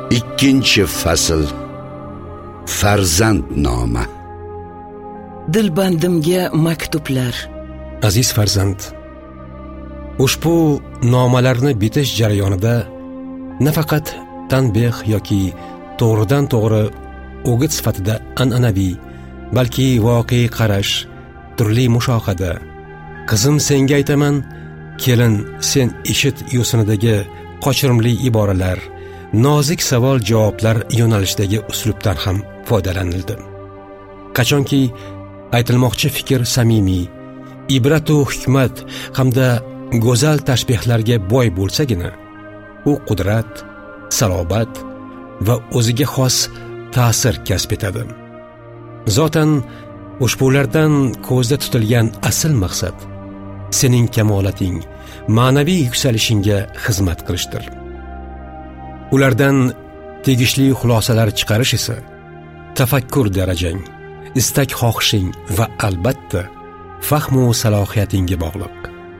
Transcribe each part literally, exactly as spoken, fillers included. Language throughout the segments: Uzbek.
Ikkinchi fasl. Farzand nomi. Dilbandimga maktublar. Aziz farzand, ushbu nomalarni bitish jarayonida nafaqat tanbeh yoki to'g'ridan to'g'ri o'git sifatida an'anaviy, balki voqea qarash, turli mushohada, qizim senga aytaman, kelin sen eshit yo'sinidagi qochirimli iboralar, nozik savol-javoblar yo'nalishdagi uslubdan ham foydalanildi. Qachonki aytilmoqchi fikr samimiy, ibrat va hikmat hamda go'zal tashbihlarga boy bo'lsagina, u qudrat, salobat va o'ziga xos ta'sir kasb etadi. Zotan ushbulardan ko'zda tutilgan asl maqsad sening kamolating, ma'naviy yuksalishingga xizmat qilishdir. Ulardan tegishli xulosalar chiqarish esa tafakkur darajang, istak xohishing va albatta fahmu salohiyatingga bog'liq.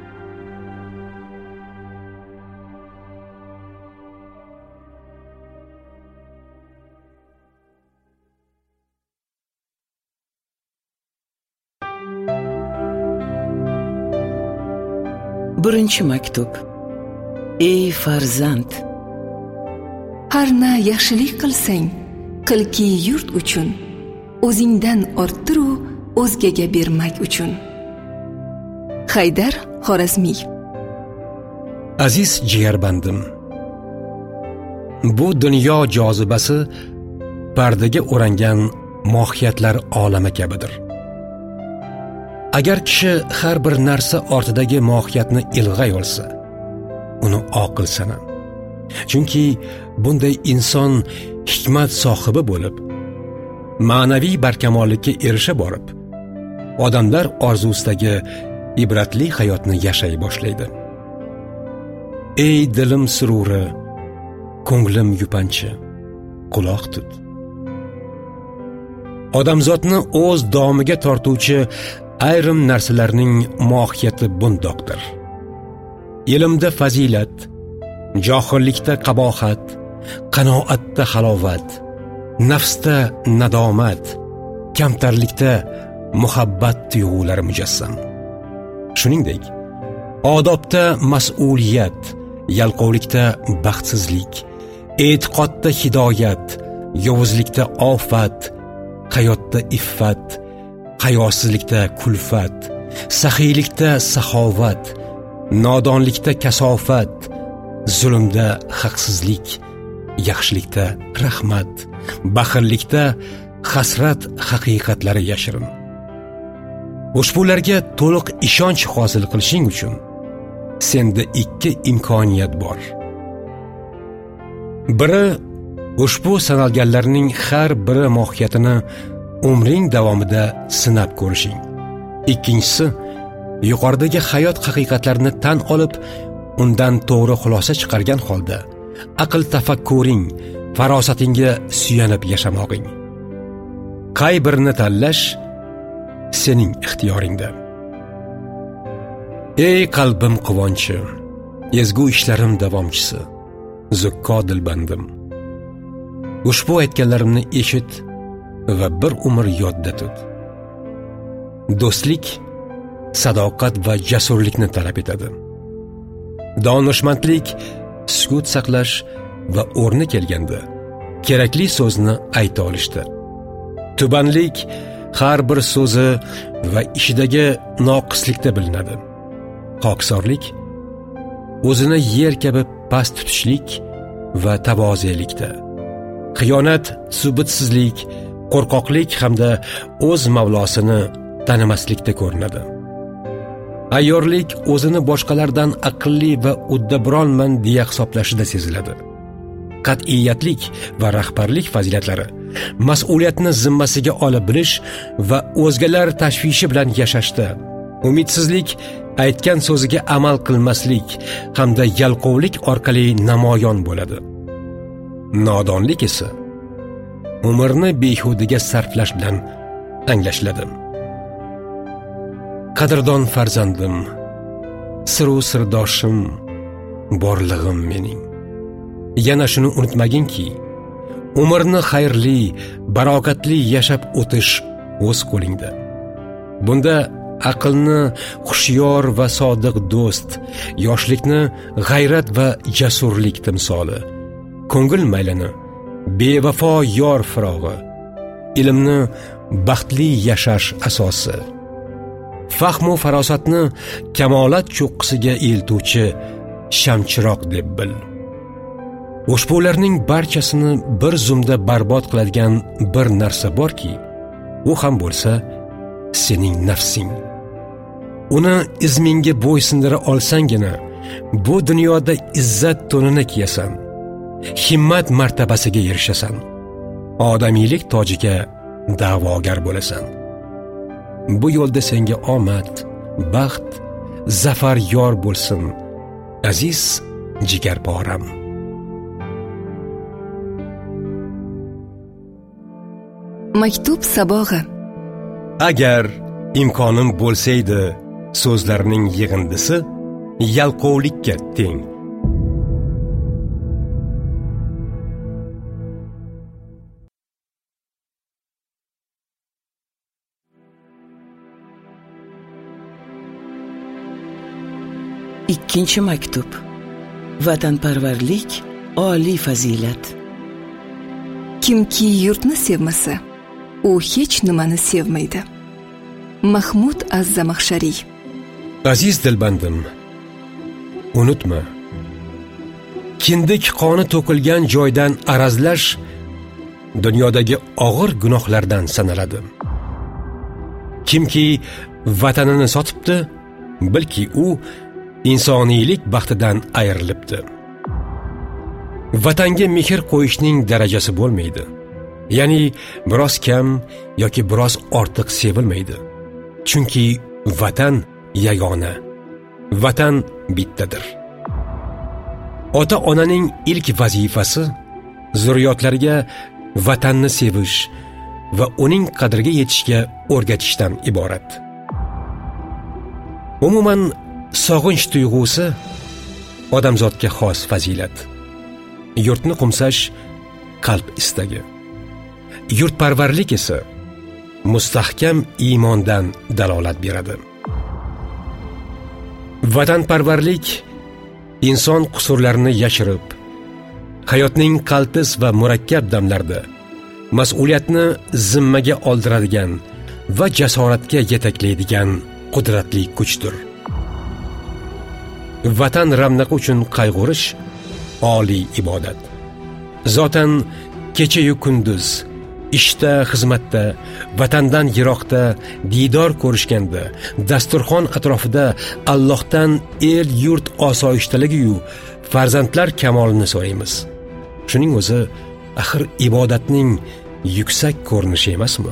Birinchi maktub. Ey farzand, har na yaxshilik qilsang, qilki yurt uchun, o'zingdan orttiru o'zgaga bermak uchun. Haydar Xorazmiy. Aziz jigarbandim, bu dunyo jozibasi pardaga o'rangan mohiyatlar olami kabidir. Agar kishi har bir narsa ortidagi mohiyatni ilg'ay olsa, uni oqil sanam. Chunki bunday inson hikmat sohibi bo'lib, ma'naviy barkamollikka erisha borib, odamlar orzusidagi ibratli hayotni yashay boshlaydi. Ey dilim sururi, ko'nglim yupanchi, quloq tut. Odamzodni o'z domiga tortuvchi ayrim narsalarning mohiyati bundoqdir. Ilmda fazilat, johillikda qabohat, qanoatda halovat, nafsda nadomat, kamtarlikda muhabbat tuyg'ulari mujassam. Shuningdek, odobda mas'uliyat, yalqovlikda baxtsizlik, e'tiqodda hidoyat, yovuzlikda ofat, hayotda iffat, hayosizlikda kulfat, saxiylikda saxovat, nodonlikda kasofat, zulmda haqsizlik, yaxshilikda rahmat, baxillikda hasrat haqiqatlari yashirin. Ushbularga to'liq ishonch hosil qilishing uchun senda ikki imkoniyat bor. Biri, ushbu sanalganlarning har biri mohiyatini umring davomida sinab ko'rishing. Ikkinchisi, yuqoridagi hayot haqiqatlarini tan olib, undan to'g'ri xulosa chiqargan holda aql tafakkuring, farosatingga suyanib yashamog'ing. Qay birini tanlash sening ixtiyoringda. Ey qalbim quvonchi, ezgu ishlarim davomchisi, zukko dilbandim. Ushbu aytganlarimni eshit va bir umr yodda tut. Do'stlik sadoqat va jasurlikni talab etadi. Donishmandlik sukut saqlash va o'rni kelganda kerakli so'zni ayta olishdir. Tubanlik har bir so'zi va ishidagi noqislikda bilinadi. Xokisorlik o'zini yer kabi past tutishlik va tavozelikda. Xiyonat subutsizlik, qo'rqoqlik hamda o'z mavlosini tanimaslikda ko'rinadi. Ayyorlik o'zini boshqalardan aqlli va uddaburonman deya hisoblashida seziladi. Qat'iyatlik va rahbarlik fazilatlari mas'uliyatni zimmasiga olib bilish va o'zgalar tashvishi bilan yashashda, umidsizlik aytgan so'ziga amal qilmaslik hamda yalqovlik orqali namoyon bo'ladi. Nodonlik esa umrni behudaga sarflash bilan anglashiladi. Qadrdon farzandim, siru sirdoshim, borlig'im mening. Yana shuni unutmaginki, umrni xayrli, barokatli yashab o'tish o'z qo'lingda. Bunda aqlni xushyor va sodiq do'st, yoshlikni g'ayrat va jasurlik timsoli, ko'ngil maylini bevafo yor firog'i, ilmni baxtli yashash asosi, fahmu farosatni kamolat cho'qqisiga eltuvchi shamchiroq deb bil. Ushbularning barchasini bir zumda barbod qiladigan bir narsa borki, u ham bo'lsa sening nafsing. Uni izmingga bo'ysundira olsangina bu dunyoda izzat to'nini kiyasan, himmat martabasiga erishasan, odamiylik tojiga da'vogar bo'lasan. Bu yo'lda senga omad, baxt, zafar yor bo'lsin, aziz jigarporam. Maktub sabog'i. Agar imkonim bo'lsaydi, so'zlarning yig'indisi yalqovlikka teng. Ikkinchi maktub. Vatanparvarlik oliy fazilat. Kimki yurtni sevmasa, u hech nimani sevmaydi. Mahmud az-Zamaxshariy. Aziz dilbandim, unutma, kindik qoni to'kilgan joydan arazlash dunyodagi og'ir gunohlardan sanaladi. Kimki vatanini sotibdi, bilki u insoniylik baxtidan ayrilibdi. Vatanga mehr qo'yishning darajasi bo'lmaydi. Ya'ni biroz kam yoki biroz ortiq sevilmaydi. Chunki vatan yagona, vatan bittadir. Ota-onaning ilk vazifasi zurriyotlariga vatanni sevish va uning qadriga yetishga o'rgatishdan iborat. Umuman sog'inch tuyg'usi odamzodga xos fazilat. Yurtni qo'msash qalb istagi. Yurtparvarlik esa mustahkam iymondan dalolat beradi. Vatanparvarlik inson qusurlarini yashirib, hayotning qaltis va murakkab damlarida mas'uliyatni zimmaga oldiradigan va jasoratga yetaklaydigan qudratli kuchdir. Vatan ravnaqi uchun qayg'urish oliy ibodat. Zotan kecha-yu kunduz ishda, xizmatda, vatandan yiroqda, diydor ko'rishganda, dasturxon atrofida Allohdan el yurt osoyishtaligi-yu farzandlar kamolini so'raymiz. Shuning o'zi axir ibodatning yuksak ko'rinishi emasmi?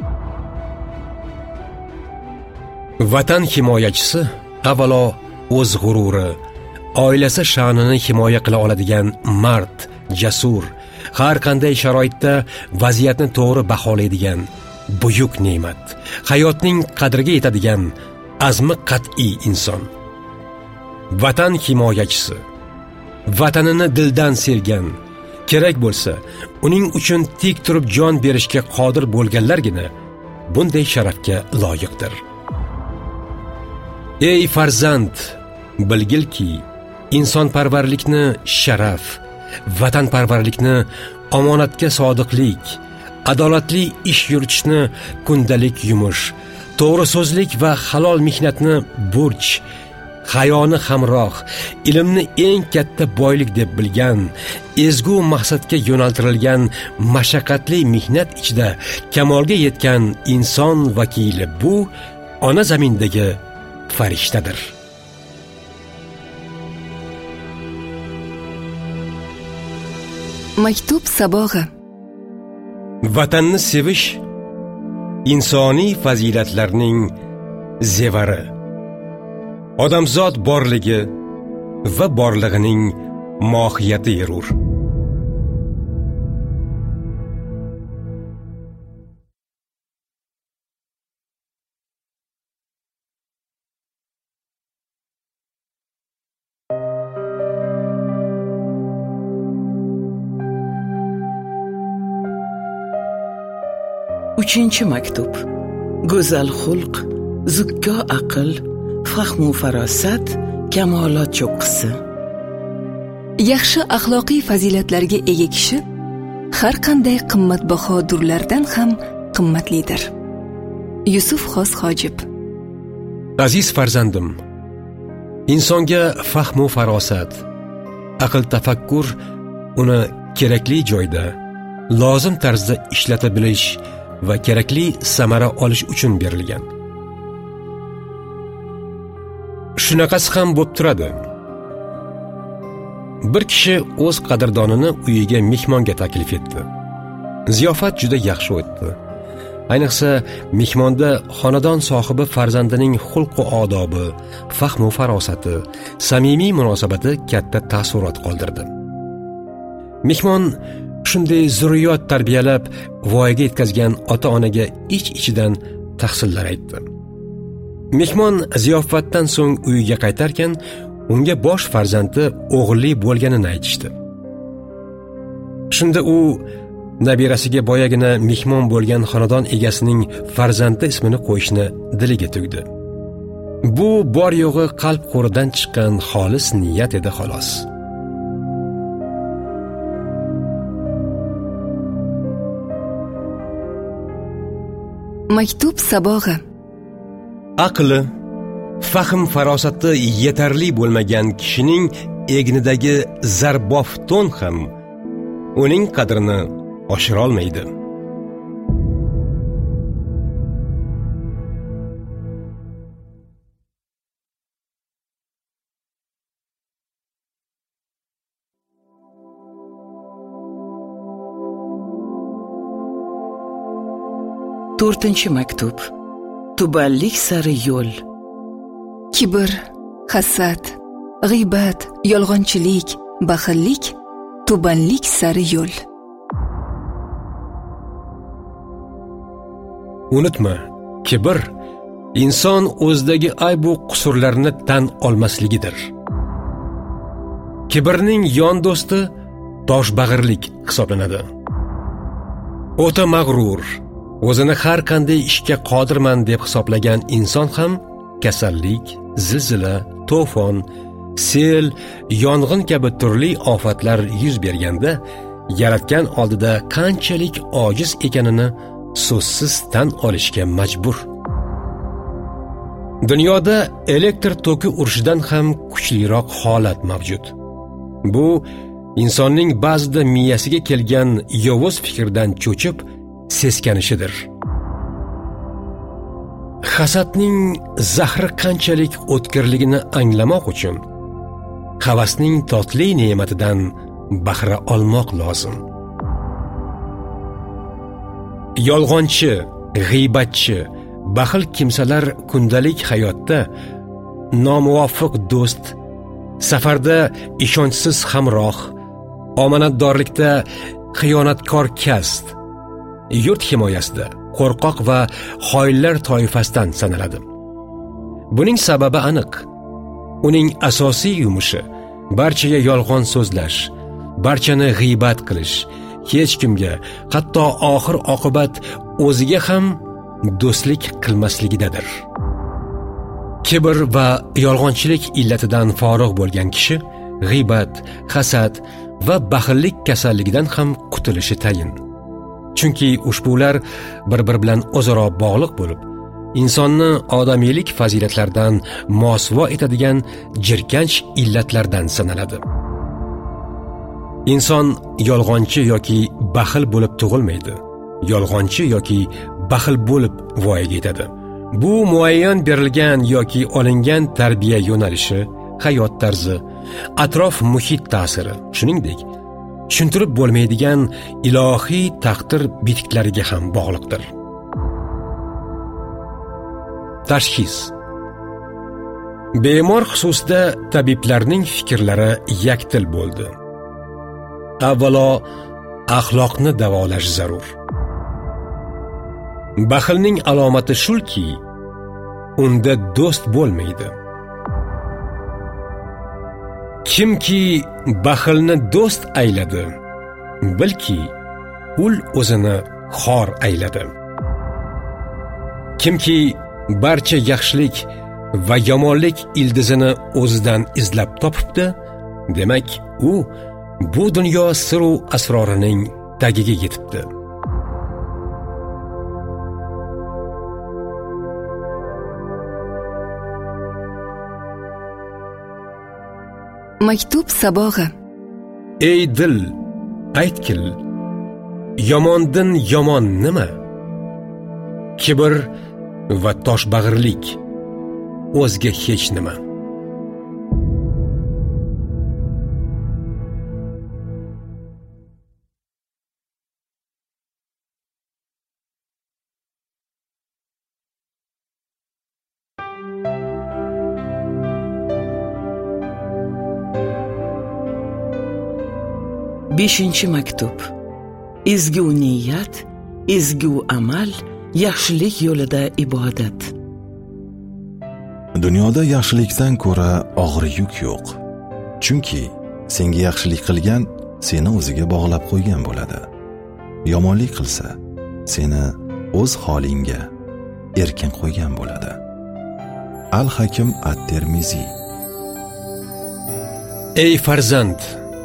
Vatan himoyachisi avvalo o'z g'ururi, oilasi sha'nini himoya qila oladigan mard, jasur, har qanday sharoitda vaziyatni to'g'ri baholaydigan buyuk ne'mat, hayotning qadriga yetadigan azmi qat'iy inson. Vatan himoyachisi, vatanini dildan sevgan, kerak bo'lsa, uning uchun tik turib jon berishga qodir bo'lganlargina bunday sharafga loyiqdir. Ey farzand, bilgilki, insonparvarlikni sharaf, vatanparvarlikni omonatga sodiqlik, adolatli ish yuritishni kundalik yumush, to'g'ri so'zlik va halol mehnatni burch, hayoni hamroh, ilmni eng katta boylik deb bilgan, ezgu maqsadga yo'naltirilgan mashaqqatli mehnat ichida kamolga yetgan inson vakili bu ona zamindagi farishtadir. Maktub sabog'i. Vatanni sevish insoniy fazilatlarning zevari. Odamzod borligi va borlig'ining mohiyati erur. uchinchi maktub. Go'zal xulq, zukko aql, fahmu farosat, kamolot cho'qqisi. Yaxshi axloqiy fazilatlarga ega kishi har qanday qimmatbaho durlardan ham qimmatlidir. Yusuf Xos Hojib. Aziz farzandim, insonga fahmu farosat, aql tafakkur uni kerakli joyda, lozim tarzda ishlata bilish va kerakli samara olish uchun berilgan. Shunaqasi ham bo'lib turadi. Bir kishi o'z qadrdonini uyiga mehmonga taklif etdi. Ziyofat juda yaxshi o'tdi. Ayniqsa, mehmonda xonadon sohibi farzandining xulq va odobi, fahmu farosati, samimiy munosabati katta taassurot qoldirdi. Mehmon shunday zurriyot tarbiyalab, voyaga yetkazgan ota-onaga ich-ichidan tahsinlar aytdi. Mehmon ziyofatdan so'ng uyiga qaytarkan, unga bosh farzandi o'g'illi bo'lganini aytishdi. Shunda u nabirasiga boyagina mehmon bo'lgan xonadon egasining farzandi ismini qo'yishni diliga tugdi. Bu bor yo'g'i qalb qo'ridan chiqqan xolis niyat edi xolos. Maktub sabog'i. Aqli, fahm farosati yetarli bo'lmagan kishining egnidagi zarbof to'n ham uning qadrini oshira olmaydi. to'rtinchi maktub. Tubanlik sari yo'l. Kibr, hasad, g'iybat, yolg'onchilik, baxillik tubanlik sari yo'l. Unutma, kibr inson o'zidagi ayb va qusurlarni tan olmasligidir. Kibrning yon do'sti toshbag'irlik hisoblanadi. O'ta mag'rur, o'zini har qanday ishga qodirman deb hisoblagan inson ham kasallik, zilzila, to'fon, sel, yong'in kabi turli ofatlar yuz berganda yaratgan oldida qanchalik ojiz ekanini so'zsiz tan olishga majbur. Dunyoda elektr toki urishidan ham kuchliroq holat mavjud. Bu insonning ba'zida miyasiga kelgan yovuz fikrdan cho'chib seskanishidir. Hasadning zahri qanchalik o'tkirligini anglamoq uchun havasning totli ne'matidan bahra olmoq lozim. Yolg'onchi, g'iybatchi, baxil kimsalar kundalik hayotda nomuvofiq do'st, safarda ishonchsiz hamroh, omonatdorlikda xiyonatkor kasb, yurt himoyasida qo'rqoq va xoinlar toifasidan sanaladi. Buning sababi aniq. Uning asosiy yumushi barchaga yolg'on so'zlash, barchani g'iybat qilish, hech kimga, hatto oxir oqibat o'ziga ham do'stlik qilmasligidadir. Kibr va yolg'onchilik illatidan forig' bo'lgan kishi g'iybat, hasad va baxillik kasalligidan ham qutulishi tayin. Chunki ushbular bir-bir bilan o'zaro bog'liq bo'lib, insonni odamiylik fazilatlaridan mosuvo etadigan jirkanch illatlardan sanaladi. Inson yolg'onchi yoki baxil bo'lib tug'ilmaydi. Yolg'onchi yoki baxil bo'lib voyaga yetadi. Bu muayyan berilgan yoki olingan tarbiya yo'nalishi, hayot tarzi, atrof muhit ta'siri, shuningdek, tushuntirib bo'lmaydigan ilohiy taqdir bitiklariga ham bog'liqdir. Tashxis. Bemor xususida tabiblarning fikrlari yaktil bo'ldi. Avvalo, axloqni davolash zarur. Baxilning alomati shulki, unda do'st bo'lmaydi. Kimki baxilni do'st ayladi, bilki, ul o'zini xor ayladi. Kimki barcha yaxshilik va yomonlik ildizini o'zidan izlab topibdi, demak u bu dunyo sir va asrorining tagiga yetibdi. Maktub sabog'i. Ey dil, aytkil, yomondan yomon nima? Kibr va toshbag'irlik, o'zga hech nima. beshinchi maktub. Ezgu niyat, ezgu amal, yaxshilik yo'lida ibodat. Dunyoda yaxshilikdan ko'ra og'ir yuk yo'q. Chunki senga yaxshilik qilgan seni o'ziga bog'lab qo'ygan bo'ladi. Yomonlik qilsa seni o'z holingga erkin qo'ygan bo'ladi. Al-Hakim at-Termiziy. Ey farzand,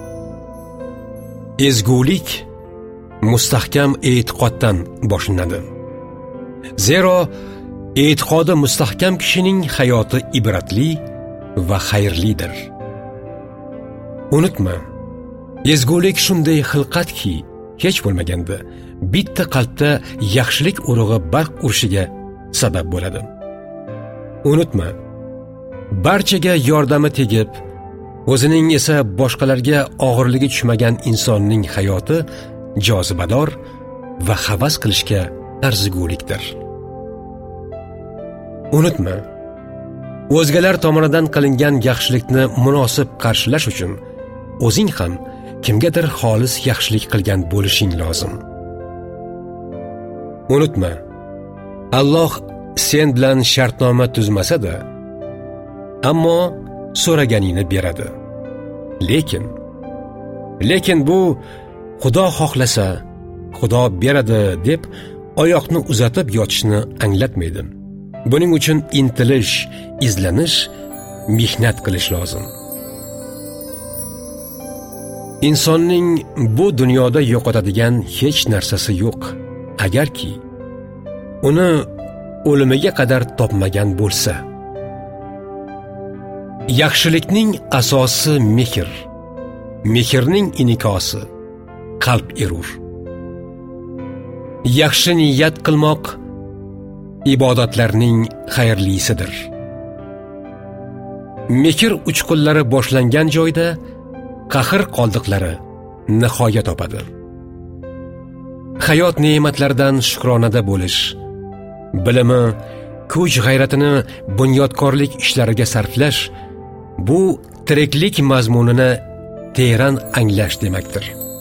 ezgulik mustahkam e'tiqoddan boshlanadi. Zero e'tiqodi mustahkam kishining hayoti ibratli va xayrlidir. Unutma, ezgulik shunday xilqatki, hech bo'lmaganda bitta qalbda yaxshilik urug'i barq urishiga sabab bo'ladi. Unutma, barchaga yordami tegib, o'zining esa boshqalarga og'irligi tushmagan insonning hayoti jozibador va havas qilishga arzigulikdir. Unutma, o'zgalar tomonidan qilingan yaxshilikni munosib qarshilash uchun o'zing ham kimgadir xolis yaxshilik qilgan bo'lishing lozim. Unutma, Alloh sen bilan shartnoma tuzmasa-da, ammo so'raganingni beradi. Lekin lekin bu Xudo xohlasa, Xudo beradi deb oyoqni uzatib yotishni anglatmaydi. Buning uchun intilish, izlanish, mehnat qilish lozim. Insonning bu dunyoda yo'qotadigan hech narsasi yo'q, agarki uni o'limiga qadar topmagan bo'lsa. Yaxshilikning asosi mehr, mehrning inikosi qalb erur. Yaxshi niyat qilmoq ibodatlarning xayrlisidir. Mehr uchqunlari boshlangan joyda qahr qoldiqlari nihoya topadi. Hayot ne'matlaridan shukronada bo'lish, bilimi, kuch g'ayratini bunyodkorlik ishlariga sarflash bu tiriklik mazmunini teran anglash demakdir.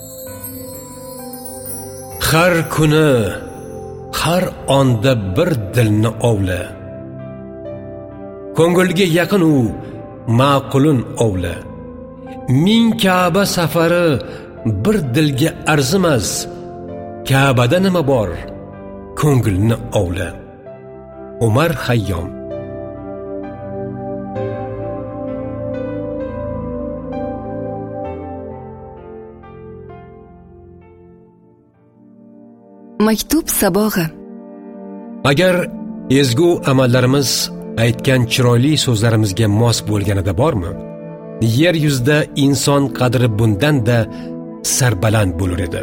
Har kuni, har onda bir dilni ovla. Ko'ngilga yaqin u ma'qulun ovla. Ming Ka'ba safari bir dilga arzimas. Ka'bada nima bor? Ko'ngilni ovla. Umar Hayyom. Maktub sabog'i. Agar ezgu amallarimiz aytgan chiroyli so'zlarimizga mos bo'lganida bormi? Yer yuzida inson qadri bundan da sarbaland bo'lar edi.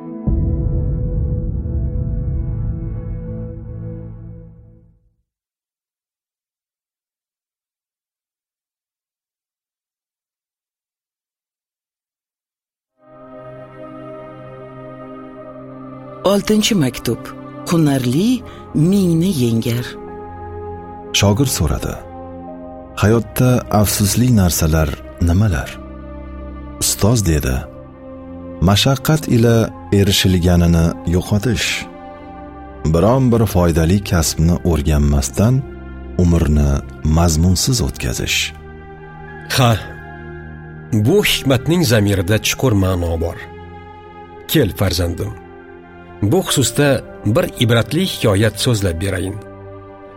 oltinchi maktub. Hunarli mingni yengar. Shogird so'radi: hayotda afsusli narsalar nimalar? Ustoz dedi: mashaqqat ila erishilganini yo'qotish, biron bir foydali kasbni o'rganmasdan umrni mazmunsiz o'tkazish. Ha, bu hikmatning zamirida chuqur ma'no bor. Kel farzandim, bu xususda bir ibratli hikoyat so'zlab berayin.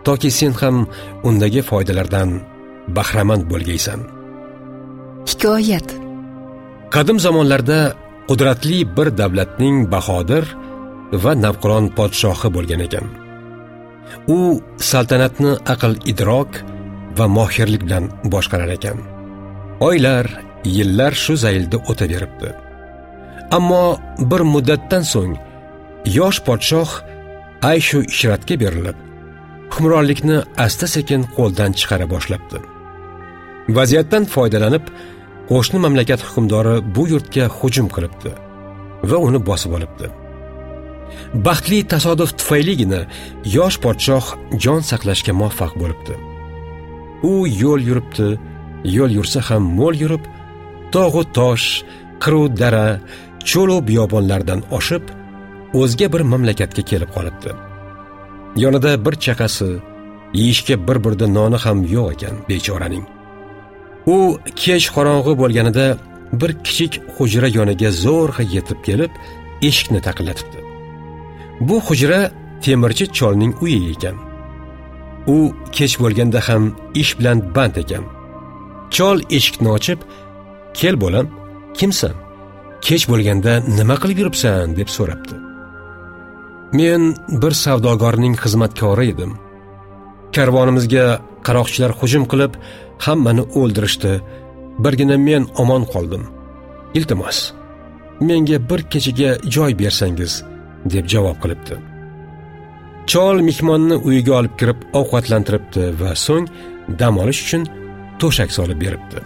toki sen ham undagi foydalardan bahramand bo'lgaysan. Hikoyat. Qadim zamonlarda qudratli bir davlatning bahodir va navqiron podshohi bo'lgan ekan. U saltanatni aql idrok va mohirlik bilan boshqarar ekan. Oylar, yillar shu zaylda o'taveribdi. Ammo bir muddatdan so'ng yosh podshoh ayshu ishratga berilib, hukmronlikni asta-sekin qo'ldan chiqara boshlabdi. Vaziyatdan foydalanib, qo'shni mamlakat hukmdori bu yurtga hujum qilibdi va uni bosib olibdi. Baxtli tasodif tufayligina yosh podshoh jon saqlashga muvaffaq bo'libdi. U yo'l yuribdi, yo'l yursa ham mo'l yurib, tog'u tosh, qiru dara, cho'lu biyobonlardan oshib, o'zga bir mamlakatga kelib qolibdi. Yonida bir chaqasi, yeyishga bir burda noni ham yo'q ekan bechoraning. U kech qorong'i bo'lganida bir kichik hujra yoniga zo'rg'a yetib kelib, eshikni taqillatibdi. Bu hujra temirchi cholning uyi ekan. U kech bo'lganda ham ish bilan band ekan. Chol eshikni ochib, "Kel bolam, kimsan? Kech bo'lganda nima qilib yuribsan?" deb so'rabdi. "Men bir savdogarning xizmatkori edim. Karvonimizga qaroqchilar hujum qilib, hammani o'ldirishdi. Birgina men omon qoldim. Iltimos, menga bir kechaga joy bersangiz", deb javob qilibdi. Chol mehmonni uyiga olib kirib ovqatlantiribdi va so'ng dam olish uchun to'shak solib beribdi.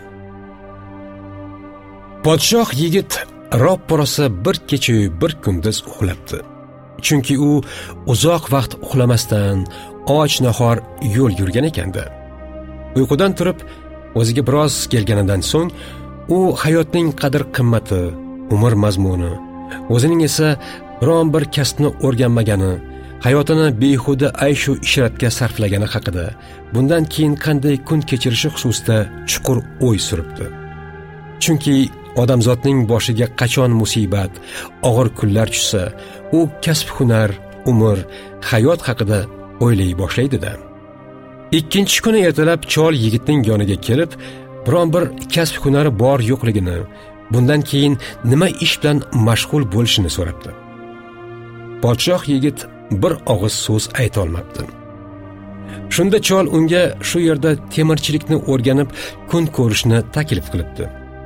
Podshoh yigit roppa-rosa bir kecha-yu bir kunduz uxlabdi. Chunki u uzoq vaqt uxlamasdan och-nahor yo'l yurgan ekanda. Uyqudan turib, o'ziga biroz kelganidan so'ng u hayotning qadr-qimmati, umr mazmuni, o'zining esa biron bir kasbni o'rganmagani, hayotini behuda ayshu ishratga sarflagani haqida, bundan keyin qanday kun kechirishi xususida chuqur o'y suribdi. Chunki odamzodning boshiga qachon musibat, og'ir kunlar tushsa, u kasb-hunar, umr, hayot haqida o'ylay boshlaydi-da. Ikkinchi kuni ertalab chol yigitning yoniga kelib, biron bir kasb-hunari bor yo'qligini, bundan keyin nima ish bilan mashg'ul bo'lishini so'rabdi. Podshoh yigit bir og'iz so'z ayta olmabdi. Shunda chol unga shu yerda temirchilikni o'rganib, kun ko'rishni taklif qilibdi.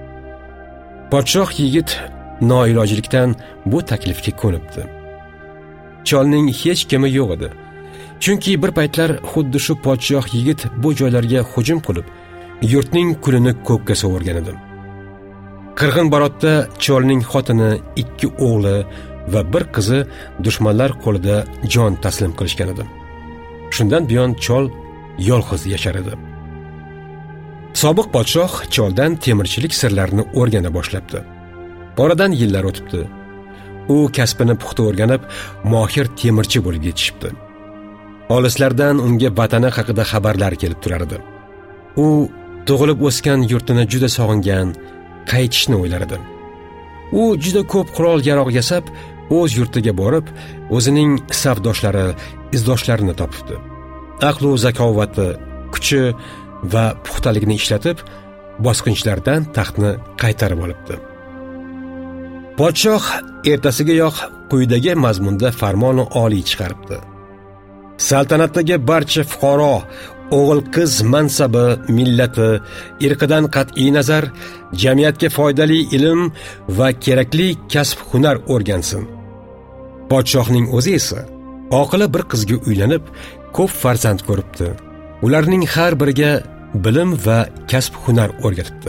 Podshoh yigit noilojlikdan bu taklifga ko'nibdi. Cholning hech kimi yo'q edi. Chunki bir paytlar xuddi shu podshoh yigit bu joylarga hujum qilib, yurtning kulini ko'kka sovurgan edi. Qirg'in barotda cholning xotini, ikki o'g'li va bir qizi dushmanlar qo'lida jon taslim qilishgan edi. Shundan buyon chol yolg'iz yashar edi. Sobiq podshoh choldan temirchilik sirlarini o'rgana boshlabdi. Oradan yillar o'tibdi. U kasbini puxta o'rganib, mohir temirchi bo'lib yetishibdi. Olislardan unga vatani haqida xabarlar kelib turardi. U tug'ilib o'sgan yurtini juda sog'ingan, qaytishni o'ylar edi. U juda ko'p qurol-yarog' yasab, o'z yurtiga borib, o'zining safdoshlari, izdoshlarini topibdi. Aql va zakovati, kuchi va puxtaligini ishlatib, bosqinchilardan taxtni qaytarib olibdi. Podshoh ertasigayoq quyidagi mazmunda farmon oliy chiqaribdi. Saltanatdagi barcha fuqaro o'g'il-qiz mansabi, millati, irqidan qat'iy nazar jamiyatga foydali ilm va kerakli kasb-hunar o'rgansin. Podshohning o'zi esa oqila bir qizga uylanib, ko'p farzand ko'ribdi. Ularning har biriga bilim va kasb-hunar o'rgatibdi.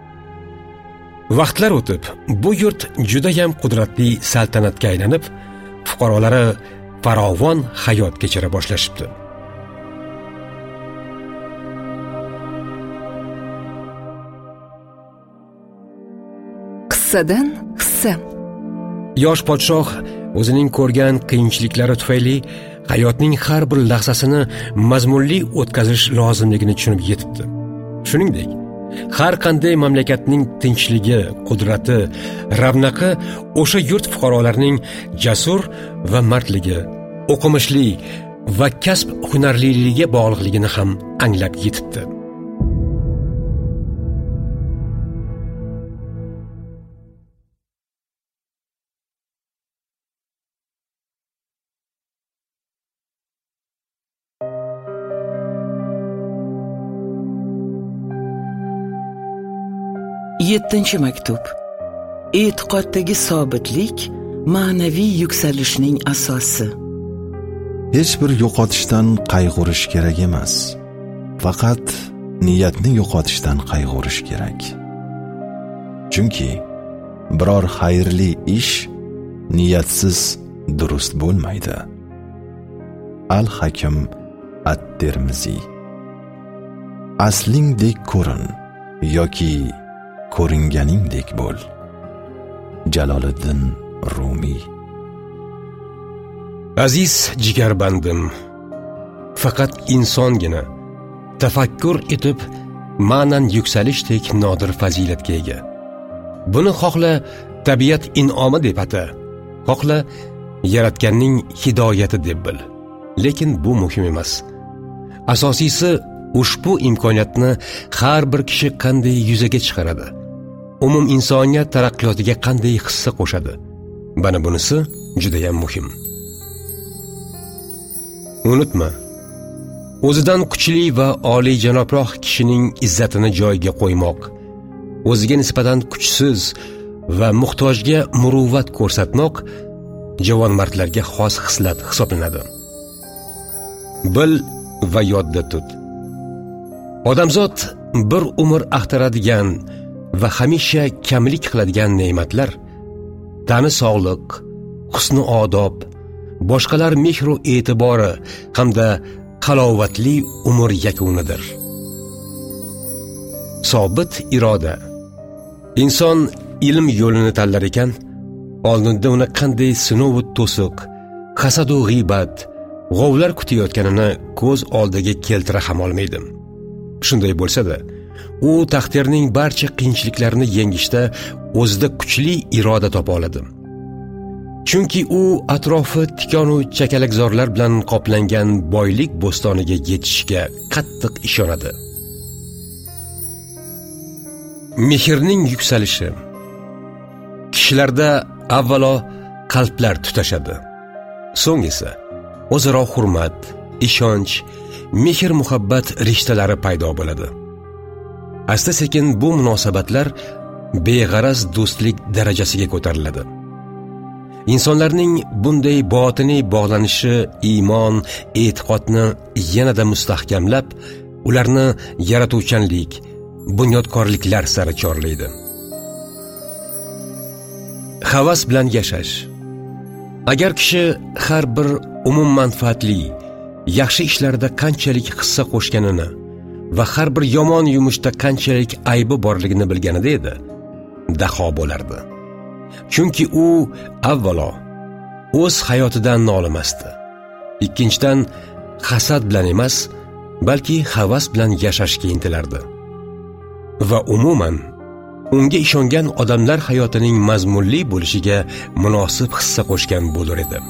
Vaqtlar o'tib, bu yurt juda ham qudratli saltanatga aylanib, fuqarolari farovon hayot kechira boshlashibdi. Qissadan hissa. Yosh podshoh o'zining ko'rgan qiyinchiliklari tufayli hayotning har bir lahzasini mazmunli o'tkazish lozimligini tushunib yetibdi. Shuningdek, har qanday mamlakatning tinchligi, qudrati, ravnaqi o'sha yurt fuqarolarining jasur va mardligi, o'qimishli va kasb hunarliligiga bog'liqligini ham anglab yetibdi. Yettinchi maktub. E'tiqoddagi sobitlik ma'naviy yuksalishning asosi. Hech bir yo'qotishdan qayg'urish kerak emas. Faqat niyatni yo'qotishdan qayg'urish kerak. Chunki biror xayrli ish niyatsiz durust bo'lmaydi. Al-Hakim at-Termiziy. Aslingdek ko'rin yoki ko'ringaningdek bo'l. Jaloliddin Rumiy. Aziz jigarbandim, faqat insongina tafakkur etib ma'nan yuksalishtek nodir fazilatga ega. Buni xohla tabiat in'omi deb ata, xohla yaratganning hidoyati deb bil. Lekin bu muhim emas. Asosiysi ushbu imkoniyatni har bir kishi qanday yuzaga chiqaradi? Umum insoniyat taraqqiyotiga qanday hissa qo'shadi? Bana bunisi juda ham muhim. Unutma, o'zidan kuchli va oliyjanobroq kishining izzatini joyiga qo'ymoq, o'ziga nisbatan kuchsiz va muhtojga muruvvat ko'rsatmoq javonmardlarga xos xislat hisoblanadi. Bil va yodda tut. Odamzod bir umr axtaradigan va hamisha kamlik qiladigan ne'matlar tani sog'liq, husni odob, boshqalar mehru e'tibori hamda halovatli umr yakunidir. Sobit iroda. Inson ilm yo'lini tanlar ekan, oldinda uni qanday sinov va to'siq, hasad va g'iybat, g'ovlar kutayotganini ko'z oldiga keltira ham olmaydi. Shunday bo'lsa-da, u taqdirning barcha qiyinchiliklarini yengishda o'zida kuchli iroda topa oladi. Chunki u atrofi tikon va chakalakzorlar bilan qoplangan boylik bo'stoniga yetishga qattiq ishonadi. Mehrning yuksalishi. Kishilarda avvalo qalblar tutashadi. So'ng esa o'zaro hurmat, ishonch, mehr muhabbat rishtalari paydo bo'ladi. Asta-sekin bu munosabatlar beg'araz do'stlik darajasiga ko'tariladi. Insonlarning bunday botiniy bog'lanishi iymon, e'tiqodni yanada mustahkamlab, ularni yaratuvchanlik, bunyodkorliklar sari chorlaydi. Havas bilan yashash. Agar kishi har bir umum manfaatli, yaxshi ishlarda qanchalik hissa qo'shganini va har bir yomon yumushda qanchalik aybi borligini bilganida edi, daho bo'lardi. Chunki u avvalo o'z hayotidan nolimasdi. Ikkinchidan hasad bilan emas, balki havas bilan yashashga intilardi. Va umuman unga ishongan odamlar hayotining mazmunli bo'lishiga munosib hissa qo'shgan bo'lar edi.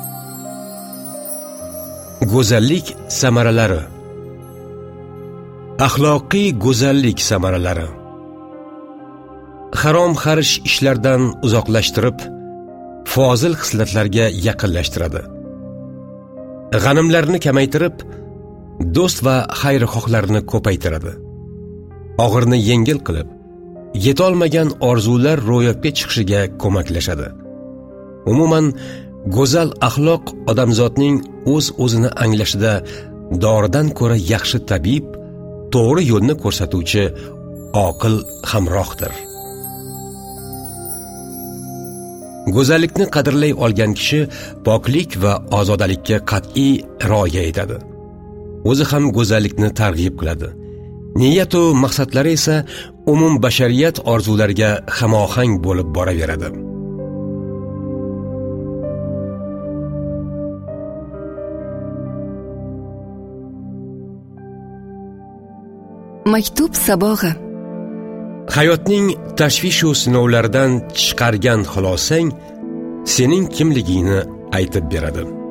Go'zallik samaralari. Axloqiy go'zallik samaralari. Harom xarish ishlardan uzoqlashtirib, fozil xislatlarga yaqinlashtiradi. G'animlarni kamaytirib, do'st va xayrixohlarni ko'paytiradi. Og'irni yengil qilib, yetolmagan orzular ro'yobga chiqishiga ko'maklashadi. Umuman, go'zal axloq odamzodning o'z-o'zini anglashida doridan ko'ra yaxshi tabib, to'g'ri yo'lni ko'rsatuvchi oqil hamrohdir. Go'zallikni qadrlay olgan kishi poklik va ozodalikka qat'iy rioya etadi. O'zi ham go'zallikni targ'ib qiladi. Niyat va maqsadlari esa umum bashariyat orzulariga hamohang bo'lib boraveradi. Maktub sabog'i. Hayotning tashvish va sinovlaridan chiqargan xulosang sening kimligingni aytib beradi.